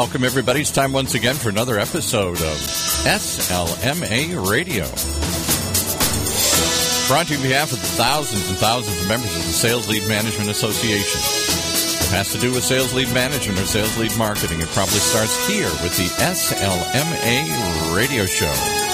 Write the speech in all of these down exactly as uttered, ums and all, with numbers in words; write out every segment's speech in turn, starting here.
welcome everybody. It's time once again for another episode of S L M A Radio. Brought to you on behalf of the thousands and thousands of members of the Sales Lead Management Association. If it has to do with sales lead management or sales lead marketing, it probably starts here with the S L M A Radio Show.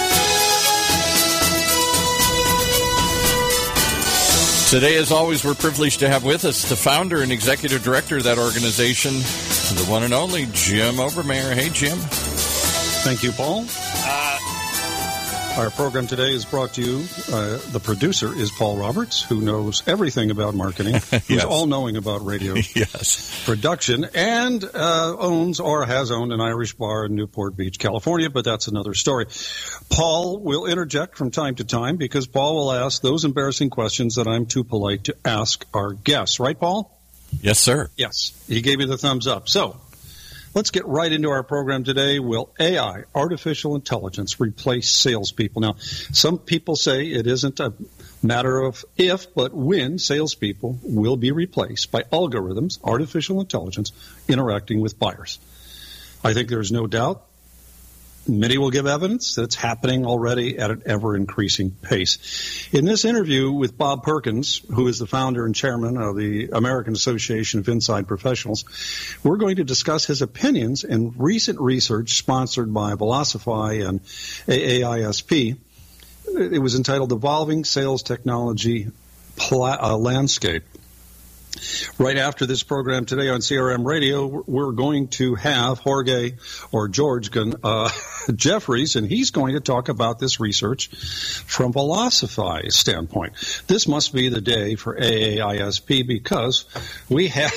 Today, as always, we're privileged to have with us the founder and executive director of that organization, the one and only Jim Obermeyer. Hey, Jim. Thank you, Paul. Uh, Our program today is brought to you. Uh, the producer is Paul Roberts, who knows everything about marketing, who's yes. all-knowing about radio yes. production, and uh, owns or has owned an Irish bar in Newport Beach, California, but that's another story. Paul will interject from time to time because Paul will ask those embarrassing questions that I'm too polite to ask our guests. Right, Paul? Yes, sir. Yes. He gave you the thumbs up. So, let's get right into our program today. Will A I, artificial intelligence, replace salespeople? Now, some people say it isn't a matter of if, but when salespeople will be replaced by algorithms, artificial intelligence, interacting with buyers. I think there's no doubt. Many will give evidence that it's happening already at an ever-increasing pace. In this interview with Bob Perkins, who is the founder and chairman of the American Association of Inside Professionals, we're going to discuss his opinions and recent research sponsored by Velocify and A A I S P. It was entitled Evolving Sales Technology Pla- uh, Landscape. Right after this program today on C R M Radio, we're going to have Jorge or George uh, Jeffries, and he's going to talk about this research from Velocify's standpoint. This must be the day for A A I S P because we have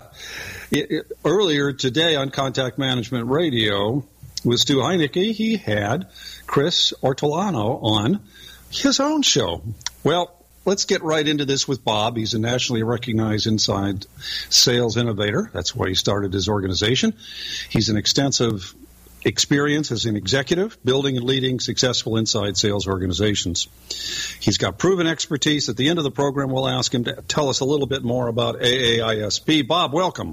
earlier today on Contact Management Radio with Stu Heinecke, he had Chris Ortolano on his own show. Well, let's get right into this with Bob. He's a nationally recognized inside sales innovator. That's why he started his organization. He's an extensive experience as an executive, building and leading successful inside sales organizations. He's got proven expertise. At the end of the program, we'll ask him to tell us a little bit more about A A I S P. Bob, welcome.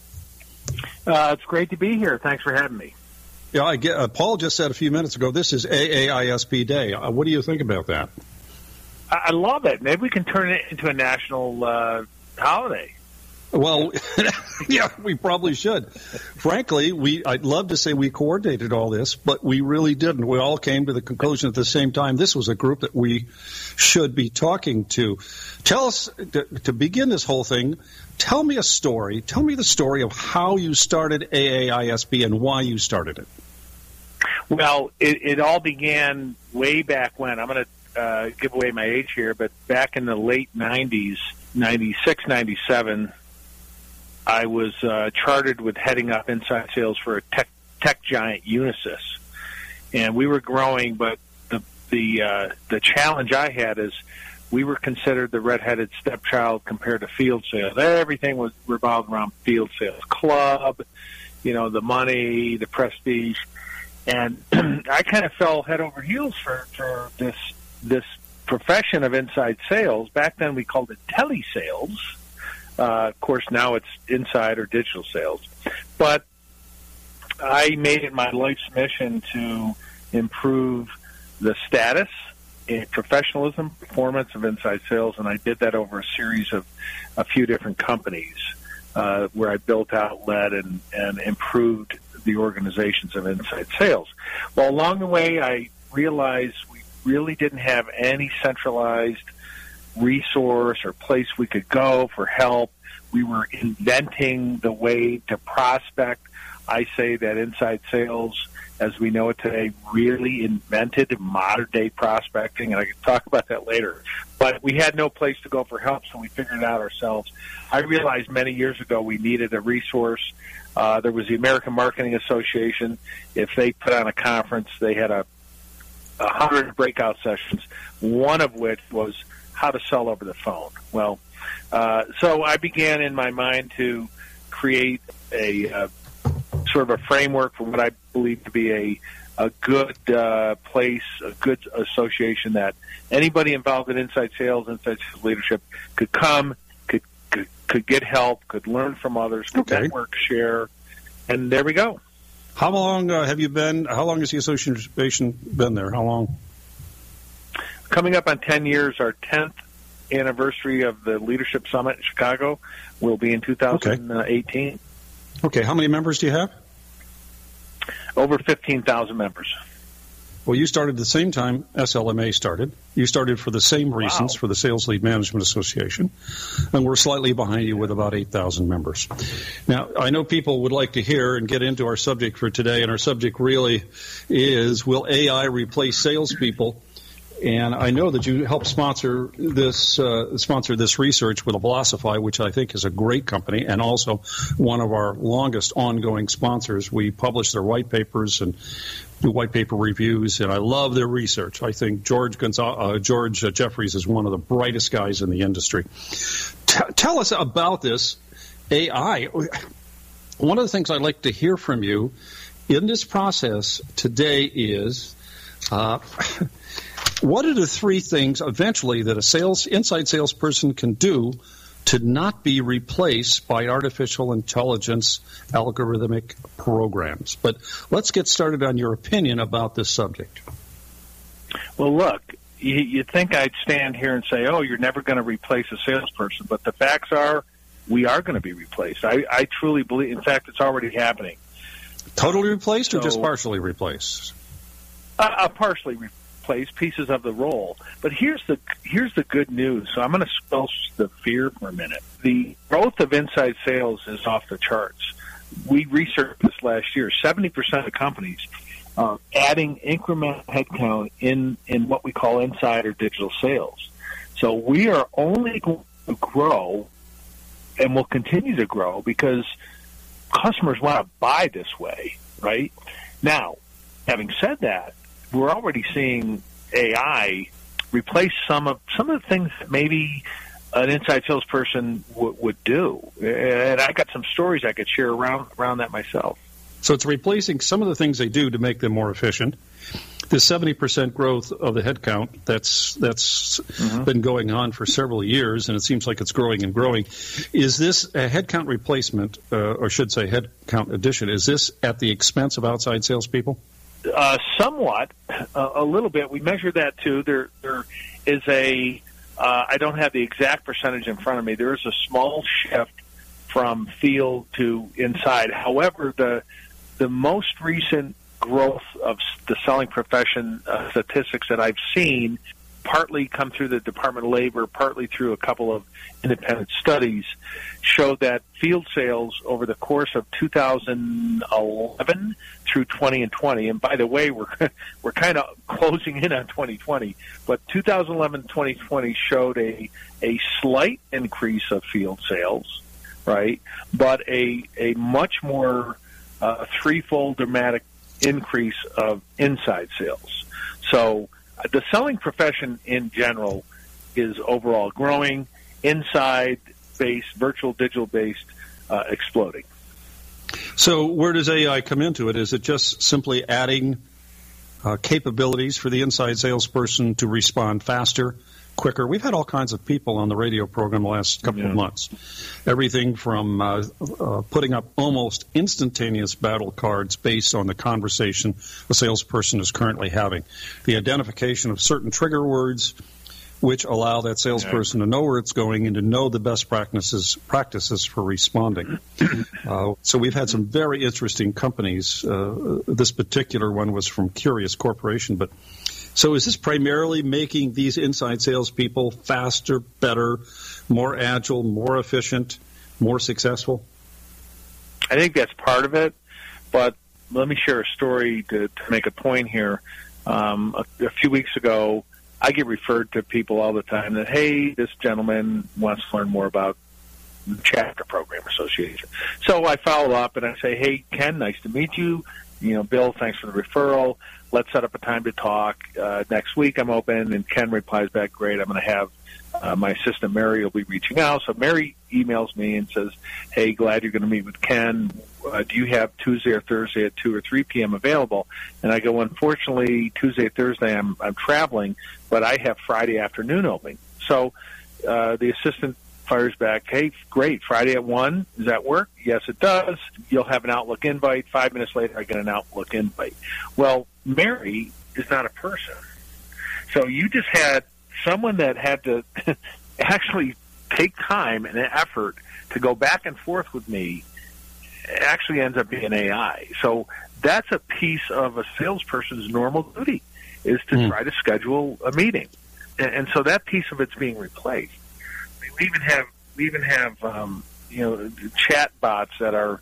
Uh, it's great to be here. Thanks for having me. Yeah, I get, uh, Paul just said a few minutes ago, this is A A I S P Day. Uh, what do you think about that? I love it. Maybe we can turn it into a national uh, holiday. Well, yeah, we probably should. Frankly, we I'd love to say we coordinated all this, but we really didn't. We all came to the conclusion at the same time this was a group that we should be talking to. Tell us, to, to begin this whole thing, tell me a story. Tell me the story of how you started A A I S P and why you started it. Well, it, it all began way back when. I'm going to Uh, give away my age here, but back in the late nineties, ninety-six, ninety-seven, I was uh, chartered with heading up inside sales for a tech, tech giant, Unisys. And we were growing, but the the uh, the challenge I had is we were considered the redheaded stepchild compared to field sales. Everything was revolved around field sales. Club, you know, the money, the prestige. And I kind of fell head over heels for, for this this profession of inside sales. Back then we called it telesales. Uh, of course, now it's inside or digital sales. But I made it my life's mission to improve the status and professionalism, performance of inside sales, and I did that over a series of a few different companies uh, where I built out, led, and, and improved the organizations of inside sales. Well, along the way, I realized we really didn't have any centralized resource or place we could go for help. We were inventing the way to prospect. I say that inside sales, as we know it today, really invented modern-day prospecting, and I can talk about that later. But we had no place to go for help, so we figured it out ourselves. I realized many years ago we needed a resource. Uh, there was the American Marketing Association. If they put on a conference, they had a a hundred breakout sessions, one of which was how to sell over the phone. Well, uh, so I began in my mind to create a uh, sort of a framework for what I believe to be a a good uh, place, a good association that anybody involved in inside sales, inside sales leadership could come, could could, could get help, could learn from others, could okay. network, share, and there we go. How long uh, have you been, how long has the association been there? How long? Coming up on ten years, our tenth anniversary of the Leadership Summit in Chicago will be in two thousand eighteen. Okay. How many members do you have? Over fifteen thousand members. Well, you started at the same time S L M A started. You started for the same reasons, Wow. for the Sales Lead Management Association, and we're slightly behind you with about eight thousand members. Now, I know people would like to hear and get into our subject for today, and our subject really is, will A I replace salespeople? And I know that you helped sponsor this uh, sponsor this research with Velocify, which I think is a great company, and also one of our longest ongoing sponsors. We publish their white papers and do white paper reviews, and I love their research. I think George Gonzalez, uh, George uh, Jeffries is one of the brightest guys in the industry. T- tell us about this A I. One of the things I'd like to hear from you in this process today is, uh, what are the three things eventually that a sales inside salesperson can do to not be replaced by artificial intelligence algorithmic programs? But let's get started on your opinion about this subject. Well, look, you, you'd think I'd stand here and say, oh, you're never going to replace a salesperson. But the facts are we are going to be replaced. I, I truly believe, in fact, it's already happening. Totally replaced or So, just partially replaced? Uh, uh, partially replaced. Place pieces of the role. But here's the here's the good news. So I'm going to squelch the fear for a minute. The growth of inside sales is off the charts. We researched this last year. seventy percent of companies are adding incremental headcount in, in what we call inside or digital sales. So we are only going to grow and will continue to grow because customers want to buy this way, right? Now, having said that, we're already seeing A I replace some of some of the things that maybe an inside salesperson w- would do. And I got some stories I could share around around that myself. So it's replacing some of the things they do to make them more efficient. The seventy percent growth of the headcount, that's that's mm-hmm. been going on for several years, and it seems like it's growing and growing. Is this a headcount replacement, uh, or should say headcount addition, is this at the expense of outside salespeople? Uh, somewhat, uh, a little bit. We measure that too. There, there is a. Uh, I don't have the exact percentage in front of me. There is a small shift from field to inside. However, the the most recent growth of the selling profession uh, statistics that I've seen, partly come through the Department of Labor, partly through a couple of independent studies, showed that field sales over the course of two thousand eleven through twenty and twenty, and by the way, we're we're kind of closing in on twenty twenty, but two thousand eleven to twenty twenty showed a a slight increase of field sales, right? But a a much more uh, threefold dramatic increase of inside sales. So the selling profession in general is overall growing, inside-based, virtual, digital-based, uh, exploding. So where does A I come into it? Is it just simply adding uh, capabilities for the inside salesperson to respond faster, quicker? We've had all kinds of people on the radio program the last couple yeah. of months. Everything from uh, uh, putting up almost instantaneous battle cards based on the conversation a salesperson is currently having. The identification of certain trigger words which allow that salesperson yeah. to know where it's going and to know the best practices practices for responding. uh, so we've had some very interesting companies. Uh, this particular one was from Curious Corporation, but so is this primarily making these inside salespeople faster, better, more agile, more efficient, more successful? I think that's part of it, but let me share a story to, to make a point here. Um, a, a few weeks ago, I get referred to people all the time that, hey, this gentleman wants to learn more about the Chapter Program Association. So I follow up and I say, hey, Ken, nice to meet you. You know, Bill, thanks for the referral. Let's set up a time to talk. Uh, next week I'm open. And Ken replies back, great, I'm going to have uh, my assistant Mary will be reaching out. So Mary emails me and says, hey, glad you're going to meet with Ken. Uh, do you have Tuesday or Thursday at two or three p.m. available? And I go, unfortunately, Tuesday, Thursday, I'm, I'm traveling, but I have Friday afternoon open. So uh, the assistant fires back, hey, great, Friday at one, does that work? Yes, it does. You'll have an Outlook invite. Five minutes later, I get an Outlook invite. Well, Mary is not a person. So you just had someone that had to actually take time and effort to go back and forth with me. It actually ends up being A I. So that's a piece of a salesperson's normal duty, is to mm. try to schedule a meeting. And, and so that piece of it's being replaced. We even have we even have um, you know chat bots that are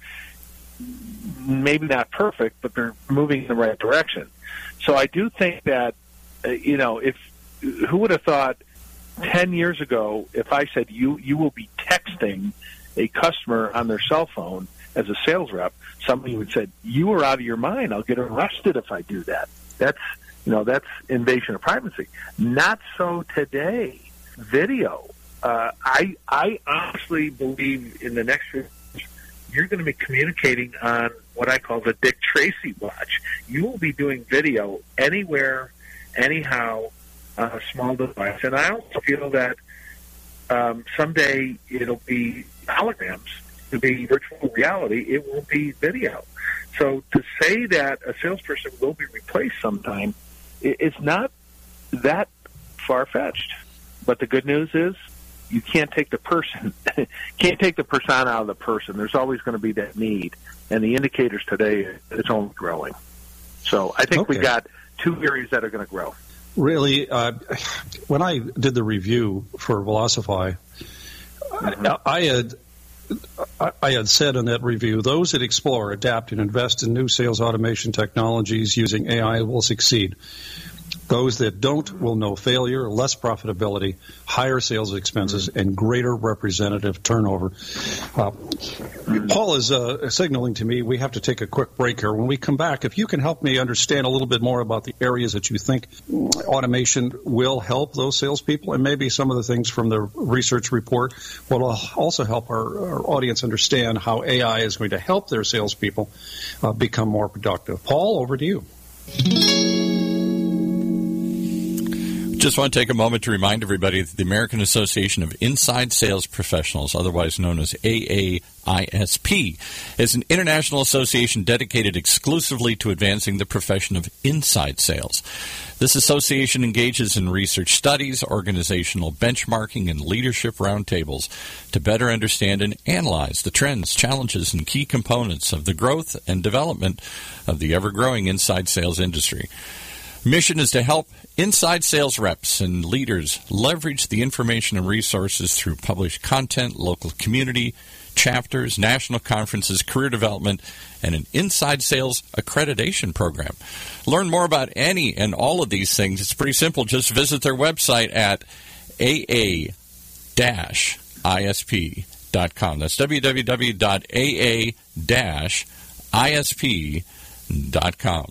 maybe not perfect, but they're moving in the right direction. So I do think that uh, you know if who would have thought ten years ago if I said you you will be texting a customer on their cell phone as a sales rep, somebody would say, you are out of your mind. I'll get arrested if I do that. That's you know that's invasion of privacy. Not so today. Video. Uh, I I honestly believe in the next few years, you're going to be communicating on what I call the Dick Tracy watch. You will be doing video anywhere, anyhow, on a small device. And I also feel that um, someday it'll be holograms, it'll be virtual reality, it will be video. So to say that a salesperson will be replaced sometime, it's not that far-fetched. But the good news is, you can't take the person, can't take the persona out of the person. There's always going to be that need, and the indicators today, it's only growing. So I think okay. we've got two areas that are going to grow. Really, uh, when I did the review for Velocify, mm-hmm. I, I had I had said in that review, those that explore, adapt, and invest in new sales automation technologies using A I will succeed. Those that don't will know failure, less profitability, higher sales expenses, and greater representative turnover. Uh, Paul is uh, signaling to me we have to take a quick break here. When we come back, if you can help me understand a little bit more about the areas that you think automation will help those salespeople, and maybe some of the things from the research report will also help our, our audience understand how A I is going to help their salespeople uh, become more productive. Paul, over to you. Just want to take a moment to remind everybody that the American Association of Inside Sales Professionals, otherwise known as A A I S P, is an international association dedicated exclusively to advancing the profession of inside sales. This association engages in research studies, organizational benchmarking, and leadership roundtables to better understand and analyze the trends, challenges, and key components of the growth and development of the ever-growing inside sales industry. Mission is to help inside sales reps and leaders leverage the information and resources through published content, local community, chapters, national conferences, career development, and an inside sales accreditation program. Learn more about any and all of these things. It's pretty simple. Just visit their website at A A I S P dot com. That's w w w dot a a I S P dot com.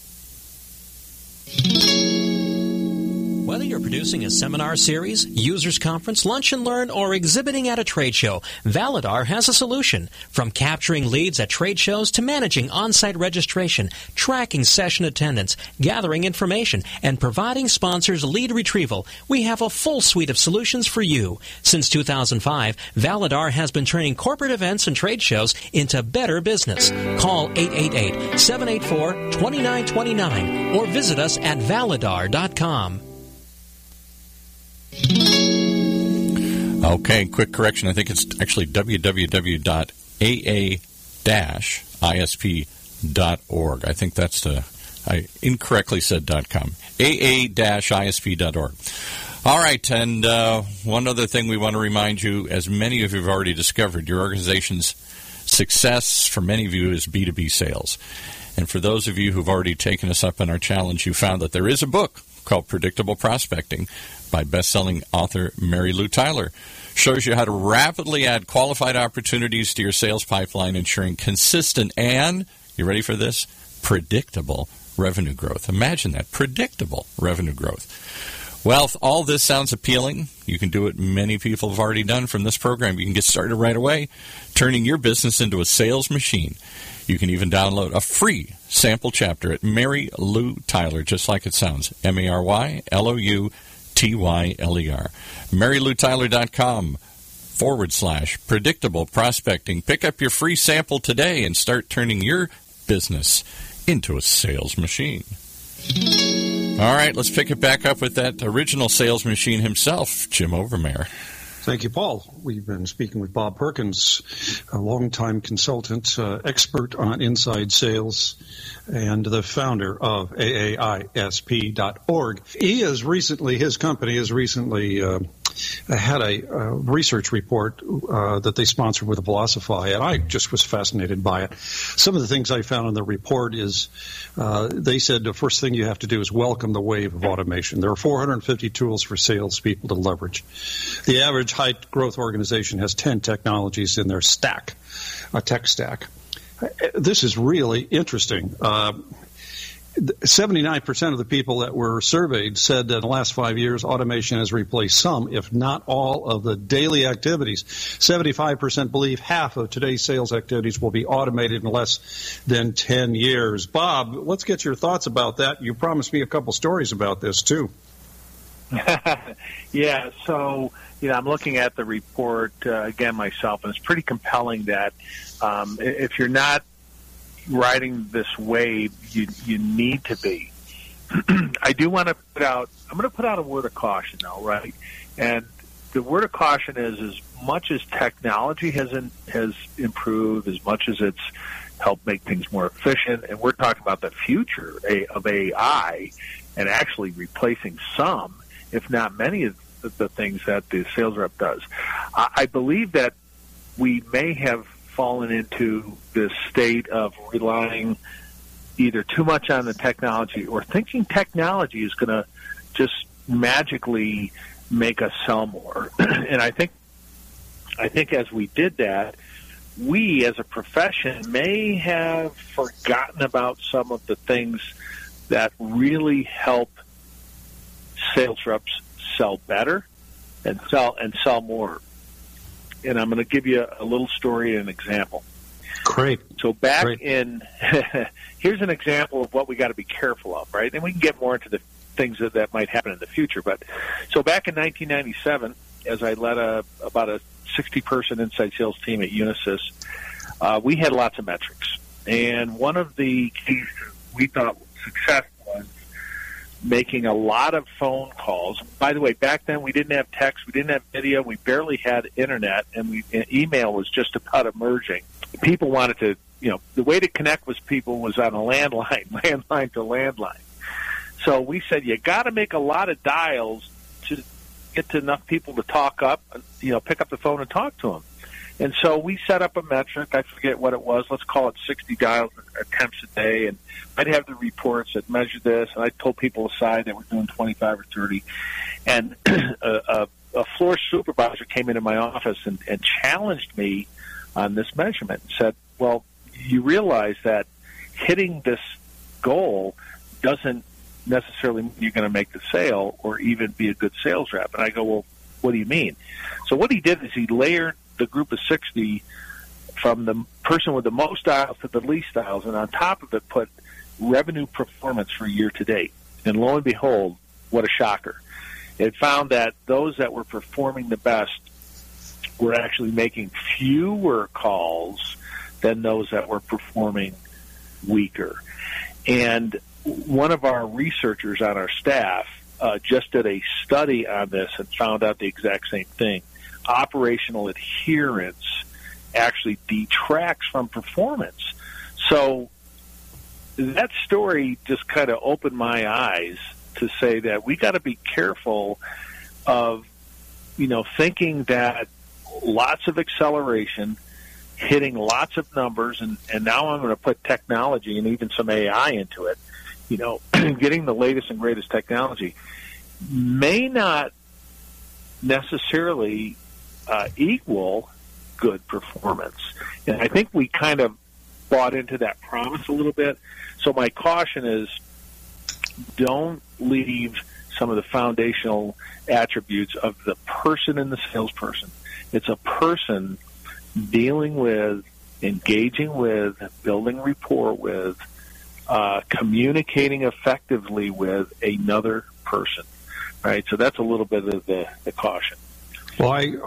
Whether you're producing a seminar series, users conference, lunch and learn, or exhibiting at a trade show, Validar has a solution. From capturing leads at trade shows to managing on-site registration, tracking session attendance, gathering information, and providing sponsors lead retrieval, we have a full suite of solutions for you. Since two thousand five, Validar has been turning corporate events and trade shows into better business. Call eight eight eight, seven eight four, two nine two nine or visit us at validar dot com. Okay, quick correction. I think it's actually w w w dot a a I S P dot org. I think that's the, I incorrectly said .com. a a I S P dot org. All right, and uh, one other thing we want to remind you, as many of you have already discovered, your organization's success for many of you is B two B sales. And for those of you who've already taken us up on our challenge, you found that there is a book called Predictable Prospecting by best-selling author Mary Lou Tyler. Shows you how to rapidly add qualified opportunities to your sales pipeline, ensuring consistent and, you ready for this, predictable revenue growth. Imagine that, predictable revenue growth. Well, if all this sounds appealing, you can do what many people have already done from this program. You can get started right away, turning your business into a sales machine. You can even download a free sample chapter at Mary Lou Tyler, just like it sounds, M A R Y L O U T Y L E R. Mary Lou Tyler dot com forward slash predictable prospecting. Pick up your free sample today and start turning your business into a sales machine. All right, let's pick it back up with that original sales machine himself, Jim Overmare. Thank you, Paul. We've been speaking with Bob Perkins, a longtime consultant, uh, expert on inside sales, and the founder of A A I S P dot org. He has recently, his company has recently uh, had a uh, research report uh, that they sponsored with Velocify, and I just was fascinated by it. Some of the things I found in the report is uh, they said the first thing you have to do is welcome the wave of automation. There are four hundred fifty tools for salespeople to leverage. The average high growth organization has ten technologies in their stack, a tech stack. This is really interesting. Uh, seventy-nine percent of the people that were surveyed said that in the last five years, automation has replaced some, if not all, of the daily activities. seventy-five percent believe half of today's sales activities will be automated in less than ten years. Bob, let's get your thoughts about that. You promised me a couple stories about this, too. Yeah, so, you know, I'm looking at the report uh, again myself, and it's pretty compelling that um, if you're not riding this wave, you you need to be. I do want to put out, I'm going to put out a word of caution, though, right? And the word of caution is, as much as technology has in, has improved, as much as it's helped make things more efficient, and we're talking about the future of A I and actually replacing some, if not many of the things that the sales rep does. I believe that we may have fallen into this state of relying either too much on the technology or thinking technology is going to just magically make us sell more. And I think, I think as we did that, we as a profession may have forgotten about some of the things that really help sales reps sell better and sell and sell more. And I'm going to give you a little story and an example. Great. So back Great. in, here's an example of what we got to be careful of, right? And we can get more into the things that, that might happen in the future. But so back in nineteen ninety-seven, as I led a about a sixty-person inside sales team at Unisys, uh, we had lots of metrics. And one of the keys we thought success was making a lot of phone calls. By the way, back then we didn't have text, we didn't have video, we barely had internet, and, we, and email was just about emerging. People wanted to, you know, the way to connect with people was on a landline, landline to landline. So we said you got to make a lot of dials to get to enough people to talk up, you know, pick up the phone and talk to them. And so we set up a metric. I forget what it was. Let's call it sixty dial attempts a day. And I'd have the reports that measured this. And I told people aside that we're doing twenty-five or thirty. And a, a, a floor supervisor came into my office and, and challenged me on this measurement and said, well, you realize that hitting this goal doesn't necessarily mean you're going to make the sale or even be a good sales rep. And I go, well, what do you mean? So what he did is he layered the group of sixty from the person with the most dials to the least dials, and on top of it put revenue performance for year to date. And lo and behold, what a shocker. It found that those that were performing the best were actually making fewer calls than those that were performing weaker. And one of our researchers on our staff uh, just did a study on this and found out the exact same thing. Operational adherence actually detracts from performance. So that story just kind of opened my eyes to say that we got to be careful of, you know, thinking that lots of acceleration, hitting lots of numbers, and, and now I'm going to put technology and even some A I into it, you know, getting the latest and greatest technology may not necessarily uh, equal good performance. And I think we kind of bought into that promise a little bit. So my caution is don't leave some of the foundational attributes of the person and the salesperson. It's a person dealing with, engaging with, building rapport with, uh, communicating effectively with another person, right? So that's a little bit of the, the caution. Well, I, I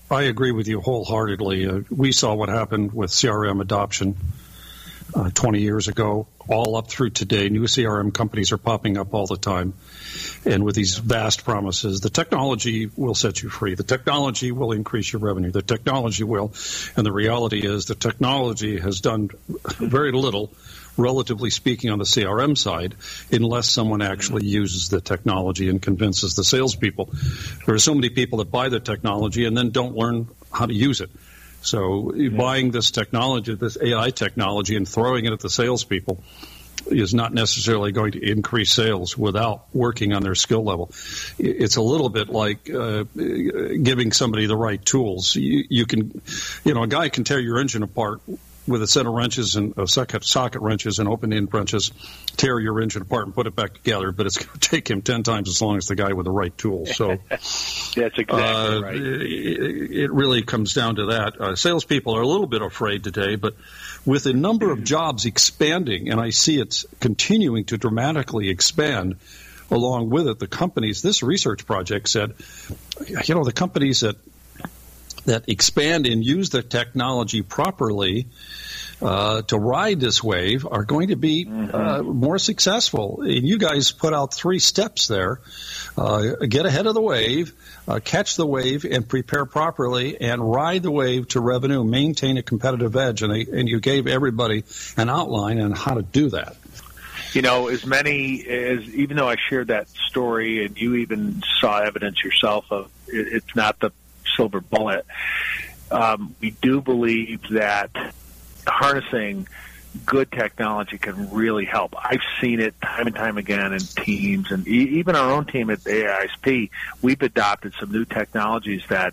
I agree with you wholeheartedly. Uh, we saw what happened with C R M adoption uh, twenty years ago, all up through today. New C R M companies are popping up all the time. And with these vast promises, the technology will set you free. The technology will increase your revenue. The technology will. And the reality is the technology has done very little, relatively speaking, on the C R M side, unless someone actually uses the technology and convinces the salespeople. There are so many people that buy the technology and then don't learn how to use it. So yeah. buying this technology, this A I technology, and throwing it at the salespeople is not necessarily going to increase sales without working on their skill level. It's a little bit like uh, giving somebody the right tools. You, you can, you know, a guy can tear your engine apart with a set of wrenches and uh, socket, socket wrenches and open-end wrenches, tear your engine apart and put it back together, but it's going to take him ten times as long as the guy with the right tools. So that's exactly uh, right. It, it really comes down to that. Uh, salespeople are a little bit afraid today, but with the number of jobs expanding, and I see it's continuing to dramatically expand along with it, the companies, this research project said, you know, the companies that that expand and use the technology properly uh, to ride this wave are going to be uh, more successful. And you guys put out three steps there. Uh, get ahead of the wave, uh, catch the wave, and prepare properly, and ride the wave to revenue, maintain a competitive edge. And, they, and you gave everybody an outline on how to do that. You know, as many as, even though I shared that story and you even saw evidence yourself of it, it's not the silver bullet, um, we do believe that harnessing good technology can really help. I've seen it time and time again in teams, and e- even our own team at A I S P, we've adopted some new technologies that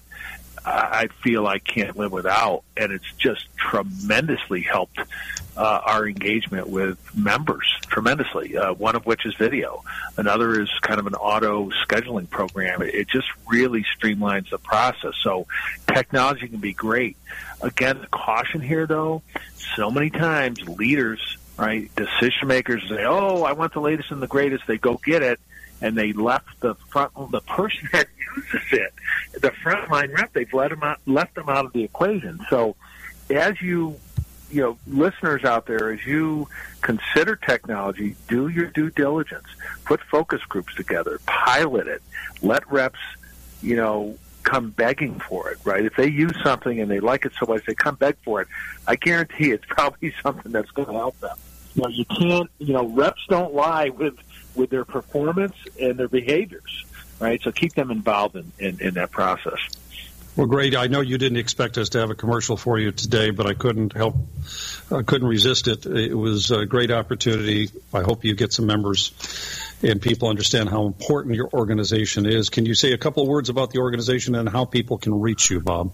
I feel I can't live without, and it's just tremendously helped uh, our engagement with members, tremendously, uh, one of which is video. Another is kind of an auto scheduling program. It, it just really streamlines the process. So technology can be great. Again, the caution here, though, so many times leaders, right, decision makers say, oh, I want the latest and the greatest. They go get it, and they left the front, the person that uses it, the frontline rep, they've let them out, left them out of the equation. So as you, you know, listeners out there, as you consider technology, do your due diligence. Put focus groups together, pilot it, let reps, you know, come begging for it, right? If they use something and they like it so much, they come beg for it. I guarantee it's probably something that's going to help them. You know, you can't, you know, reps don't lie with, with their performance and their behaviors, right? So keep them involved in, in, in that process. Well, great. I know you didn't expect us to have a commercial for you today, but I couldn't help, I couldn't resist it. It was a great opportunity. I hope you get some members and people understand how important your organization is. Can you say a couple of words about the organization and how people can reach you, Bob?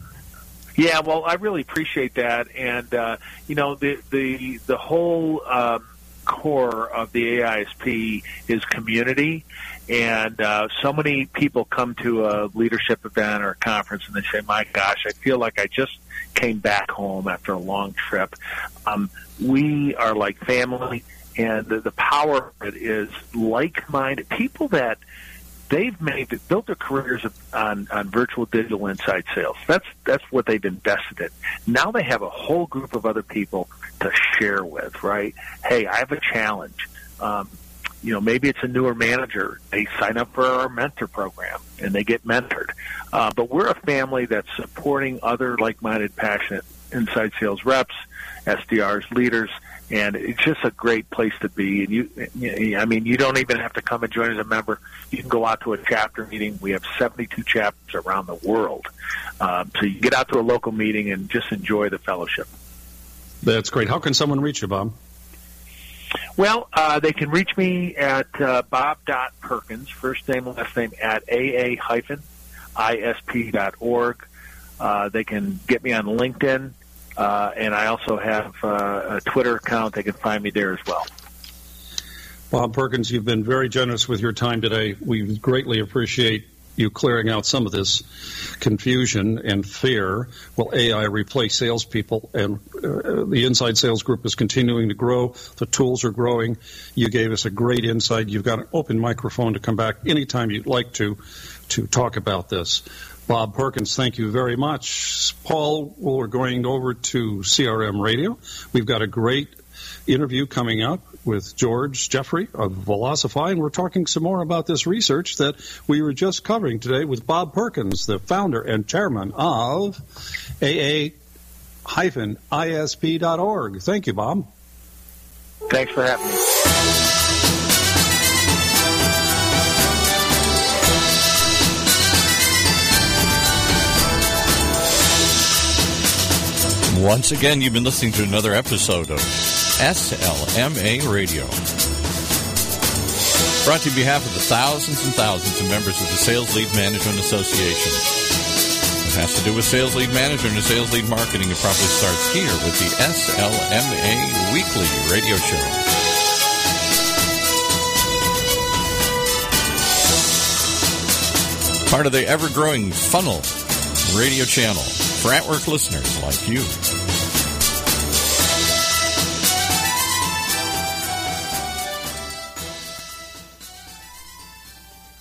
Yeah, well, I really appreciate that. And, uh, you know, the, the, the whole, um, core of the A I S P is community, and uh, so many people come to a leadership event or a conference and they say, my gosh, I feel like I just came back home after a long trip. Um, we are like family, and the, the power of it is like-minded people that they've made built their careers on, on virtual digital inside sales. That's that's what they've invested in. Now they have a whole group of other people to share with, right? Hey, I have a challenge. Um, you know, maybe it's a newer manager. They sign up for our mentor program and they get mentored. Uh, but we're a family that's supporting other like-minded, passionate inside sales reps, S D Rs, leaders, and it's just a great place to be. And you, I mean, you don't even have to come and join as a member. You can go out to a chapter meeting. We have seventy-two chapters around the world. Um, so you get out to a local meeting and just enjoy the fellowship. That's great. How can someone reach you, Bob? Well, uh, they can reach me at uh, bob.perkins, first name, last name, at A A I S P dot org. Uh, they can get me on LinkedIn. Uh, and I also have uh, a Twitter account. They can find me there as well. Bob Perkins, you've been very generous with your time today. We greatly appreciate you clearing out some of this confusion and fear. Will A I replace salespeople? And uh, the inside sales group is continuing to grow. The tools are growing. You gave us a great insight. You've got an open microphone to come back anytime you'd like to to talk about this. Bob Perkins, thank you very much. Paul, we're going over to C R M Radio. We've got a great interview coming up with George Jeffrey of Velocify, and we're talking some more about this research that we were just covering today with Bob Perkins, the founder and chairman of A A I S P dot org. Thank you, Bob. Thanks for having me. Once again, you've been listening to another episode of S L M A Radio. Brought to you on behalf of the thousands and thousands of members of the Sales Lead Management Association. It has to do with sales lead management and sales lead marketing. It probably starts here with the S L M A Weekly Radio Show. Part of the ever-growing Funnel radio channel for at-work listeners like you.